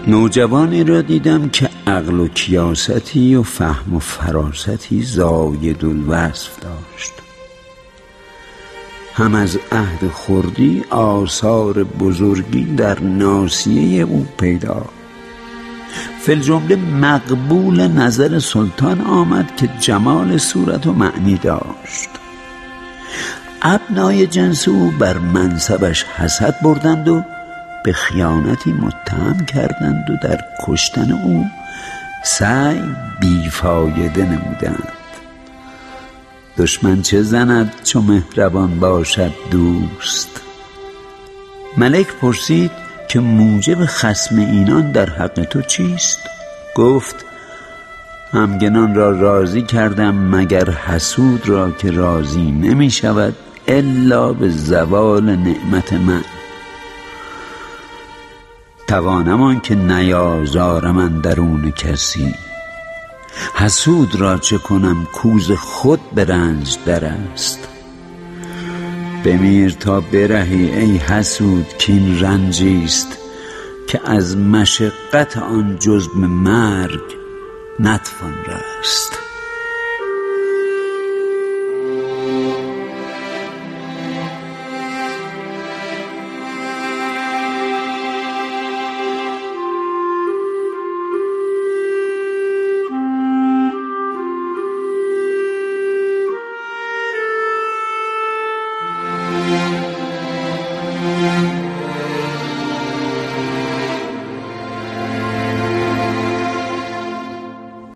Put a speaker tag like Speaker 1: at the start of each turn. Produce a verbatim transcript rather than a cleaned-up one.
Speaker 1: نوجوانی را دیدم که عقل و کیاستی و فهم و فراستی زاید الوصف داشت. هم از عهد خردی آثار بزرگی در ناصیه او پیدا. فی الجمله مقبول نظر سلطان آمد که جمال صورت و معنی داشت. ابنای جنس او بر منصبش حسد بردند و به خیانتی متهم کردند و در کشتن او سعی بیفایده نمودند. دشمن چه زند چو مهربان باشد دوست؟ ملک پرسید که موجب خصم اینان در حق تو چیست؟ گفت همگنان را راضی کردم مگر حسود را که راضی نمی شود الا به زوال نعمت من. توانم آن که نیازارم اندرون کسی، حسود را چه کنم کوز خود به رنج در است. بمیر تا برهی ای حسود کین رنجیست که از مشقت آن جز به مرگ نتوان رست.